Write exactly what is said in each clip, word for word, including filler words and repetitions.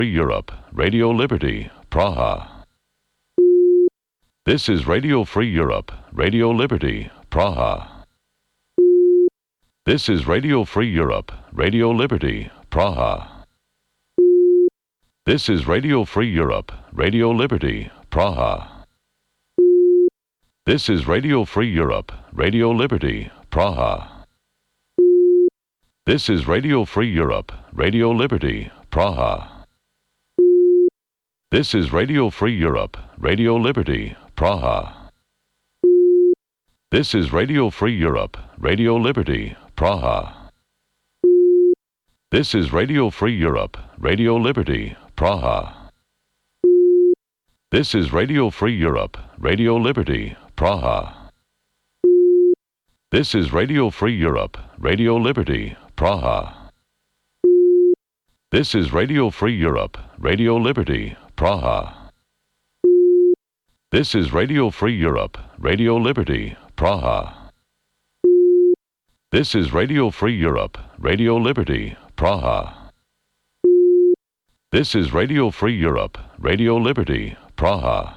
Free Europe, Radio Liberty, Praha. This is Radio Free Europe, Radio Liberty, Praha. This is Radio Free Europe, Radio Liberty, Praha. This is Radio Free Europe, Radio Liberty, Praha. This is Radio Free Europe, Radio Liberty, Praha. This is Radio Free Europe, Radio Liberty, Praha. This is Radio Free Europe, Radio Liberty, Praha. This is Radio Free Europe, Radio Liberty, Praha. This is Radio Free Europe, Radio Liberty, Praha. This is Radio Free Europe, Radio Liberty, Praha. This is Radio Free Europe, Radio Liberty, Praha. This is Radio Free Europe, Radio Liberty, Praha. This is Radio Free Europe, Radio Liberty, Praha. This is Radio Free Europe, Radio Liberty, Praha. This is Radio Free Europe, Radio Liberty, Praha.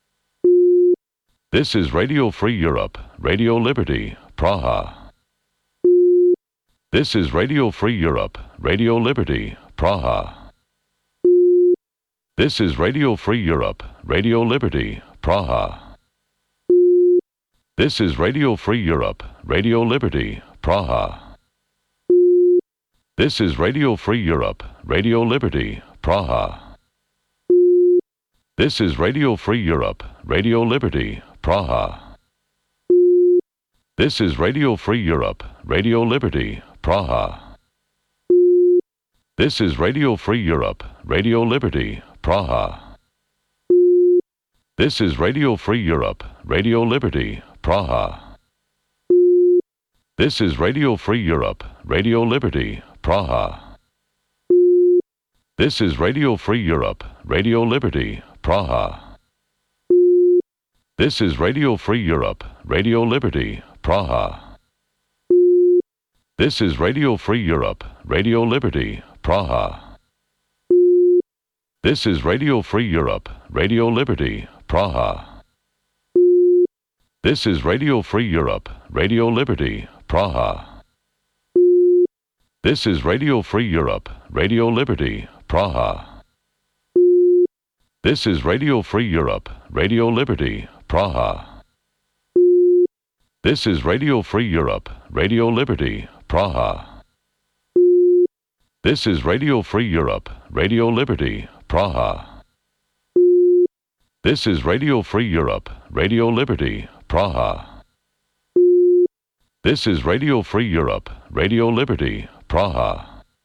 This is Radio Free Europe, Radio Liberty, Praha. This is Radio Free Europe, Radio Liberty, Praha. This is Radio Free Europe, Radio Liberty, Praha. This is Radio Free Europe, Radio Liberty, Praha. This is Radio Free Europe, Radio Liberty, Praha. This is Radio Free Europe, Radio Liberty, Praha. This is Radio Free Europe, Radio Liberty, Praha. This is Radio Free Europe, Radio Liberty, Praha. This is Radio Free Europe, Radio Liberty, Praha. This is Radio Free Europe, Radio Liberty, Praha. This is Radio Free Europe, Radio Liberty, Praha. This is Radio Free Europe, Radio Liberty, Praha. This is Radio Free Europe, Radio Liberty, Praha. This is Radio Free Europe, Radio Liberty, Praha. This is Radio Free Europe, Radio Liberty, Praha. This is Radio Free Europe, Radio Liberty, Praha. This is Radio Free Europe, Radio Liberty, Praha. This is Radio Free Europe, Radio Liberty, Praha. This is Radio Free Europe, Radio Liberty, Praha. This is Radio Free Europe, Radio Liberty, Praha. This is Radio Free Europe, Radio Liberty, Praha.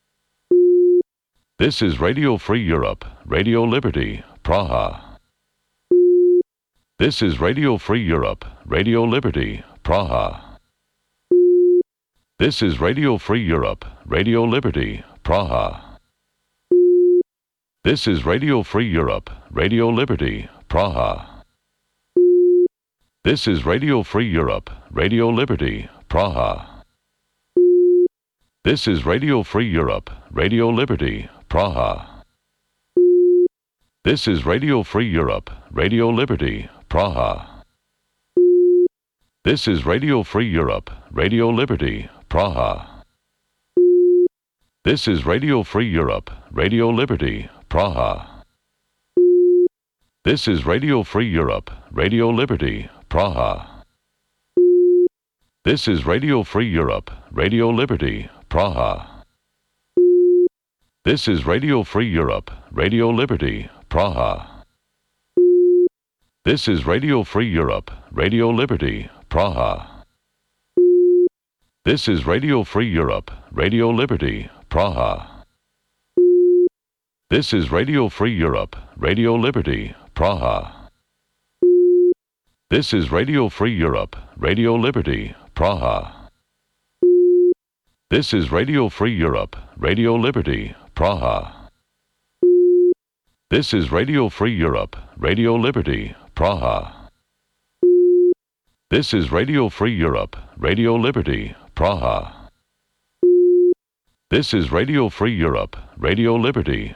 This is Radio Free Europe, Radio Liberty, Praha. This is Radio Free Europe, Radio Liberty, Praha. This is Radio Free Europe, Radio Liberty, Praha. This is Radio Free Europe, Radio Liberty, Praha. This is Radio Free Europe, Radio Liberty, Praha. This is Radio Free Europe, Radio Liberty, Praha. This is Radio Free Europe, Radio Liberty, Praha. This is Radio Free Europe, Radio Liberty, Praha. This is Radio Free Europe, Radio Liberty, Praha. This is Radio Free Europe, Radio Liberty, Praha. This is Radio Free Europe, Radio Liberty, Praha. This is Radio Free Europe, Radio Liberty, Praha. This is Radio Free Europe, Radio Liberty, Praha. This is Radio Free Europe, Radio Liberty, Praha. This is Radio Free Europe, Radio Liberty, Praha. This is Radio Free Europe, Radio Liberty, Praha. This is Radio Free Europe, Radio Liberty, Praha. This is Radio Free Europe, Radio Liberty, Praha. This is Radio Free Europe, Radio Liberty, Praha. This is Radio Free Europe, Radio Liberty,